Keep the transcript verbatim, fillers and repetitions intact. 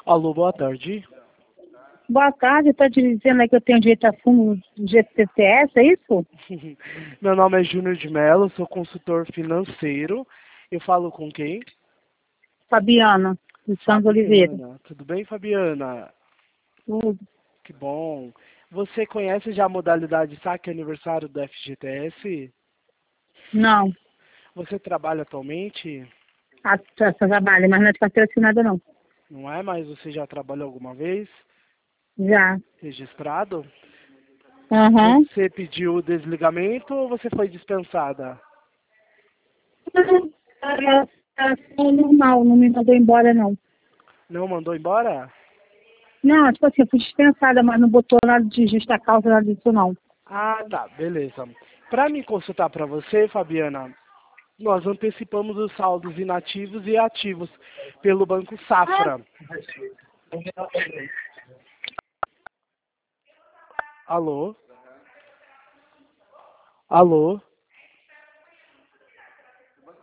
Alô, boa tarde. Boa tarde, está dizendo aí que eu tenho direito a fundo G C T S, é isso? Meu nome é Júnior de Mello, sou consultor financeiro. Eu falo com quem? Fabiana, de Santos Oliveira. Fabiana. Tudo bem, Fabiana? Tudo. Que bom. Você conhece já a modalidade saque aniversário do F G T S? Não, Você trabalha atualmente? a, essa trabalha, mas não é de carteira assinada não. Não é, mas você já trabalhou alguma vez? Já. Registrado? Aham. Você pediu o desligamento ou você foi dispensada? É normal, não me mandou embora não. Não mandou embora? Não, tipo assim, eu fui dispensada, mas não botou nada de justa causa, nada disso não. Ah, tá, beleza. Para me consultar para você, Fabiana, nós antecipamos os saldos inativos e ativos pelo Banco Safra. Alô? Alô?